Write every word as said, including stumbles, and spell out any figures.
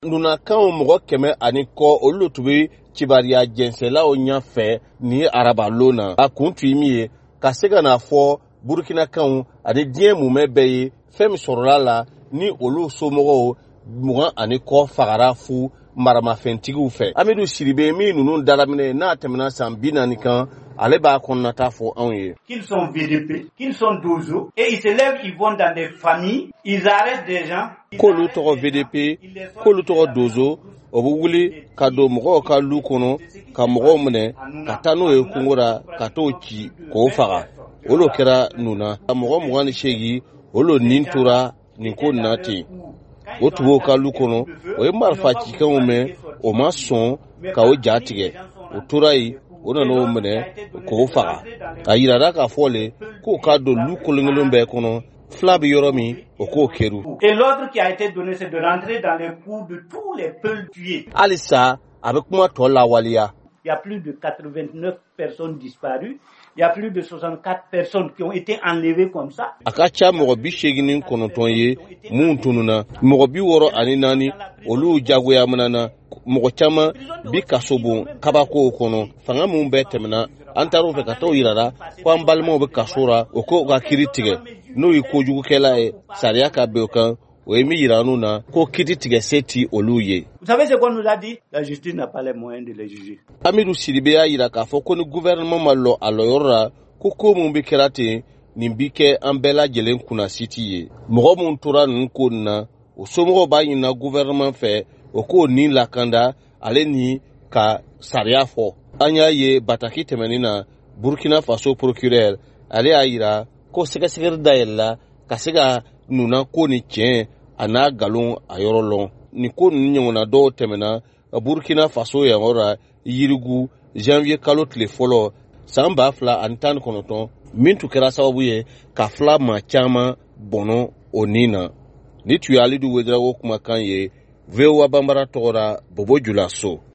Ndunakan mɔgɔ kɛmɛ ani kɔ olu tun bɛ kibaruya jɛnsɛnlaw ɲɛfɛ ni araba lona a kun tun min ye ka se ka n'a fɔ burukinakanw ani diɲɛ mumɛ bɛɛ ye fɛn min sɔrɔla la ni olu somɔgɔw mugan ani kɔ fagara fu maramafɛntigiw fɛ. Amidu Siribe min ninnu dalaminɛ n'a tɛmɛna san bi naani kan ale b'a kɔnɔnata fɔ anw ye. Qu'ils sont V D P, qu'ils sont Dozo, et ils se lèvent, ils vont dans des familles, ils arrêtent des gens. K'olu tɔgɔ V D P, k'olu tɔgɔ Dozo, o bɛ wuli ka don mɔgɔw ka lu kɔnɔ ka mɔgɔw minɛ ka taa n'o ye kungo la ka t'o ci k'o faga. Olu kɛra Nuna. Mɔgɔ mugan ni seegin olu nin tora nin ko nin na ten. O tun b'o ka lu kɔnɔ o ye marifa cikanw mɛn o ma sɔn ka o ja tigɛ. O tora yen o nana o minɛ k'o faga. A yirara k'a fɔ le k'o ka don lu kolonkelen bɛɛ kɔnɔ fila bɛ yɔrɔ min o k'o kɛru. Et l'ordre qui a été donné c'est de rentrer dans les coups de tous les peuples tués. Halisa a bɛ kuma tɔ lawaleya. Il y a plus de quatre-vingt-neuf personnes disparues. Il y a plus de soixante-quatre personnes qui ont été enlevées comme ça. A ka ca mɔgɔ bi seegin ni kɔnɔntɔn ye mun tununa mɔgɔ bi wɔɔrɔ ani naani olu jagoya minana mɔgɔ caman bi kaso bon kabako kɔnɔ fanga mun bɛɛ tɛmɛna an taar'o fɛ ka t'o yirara ko an balimaw bɛ kaso ra o ko ka kiri tigɛ n'o ye kojugukɛla ye sariya ka bɛn o kan o ye min yira n'u na ko kiti tigɛ se ti olu ye. Vous savez ce qu'on nous a dit? La justice n'a pas les moyens de les juger. Amidu Siribe y'a yira k'a fɔ ko ni gouvernement ma lɔ a lɔyɔrɔ la ko ko mun bi kɛra ten nin bi kɛ an bɛɛ lajɛlen kunna siti ye. Mɔgɔ mun tora ninnu ko nin na o somɔgɔw b'a ɲinina gouvernement fɛ o k'o ni lakanda ale ni ka sariya fɔ. An y'a ye bataki tɛmɛnin na Burkina Faso procureur ale y'a yira ko sɛgɛsɛgɛli dayɛlɛla ka se ka Nuna ko ni tiɲɛ a n'a nkalon a yɔrɔ lɔn. Nin ko ninnu ɲɔgɔnna dɔw tɛmɛna Burkina Faso yan yɔrɔ yirigu janvier kalo tile fɔlɔ san ba fila ani tan ni kɔnɔntɔn min tun kɛra sababu ye ka fila maa caman bɔnɔ o nin na. Ni tun ye Alidu Wederawogo kumakan ye V O A Banbara tɔgɔ la Bobo Julaso.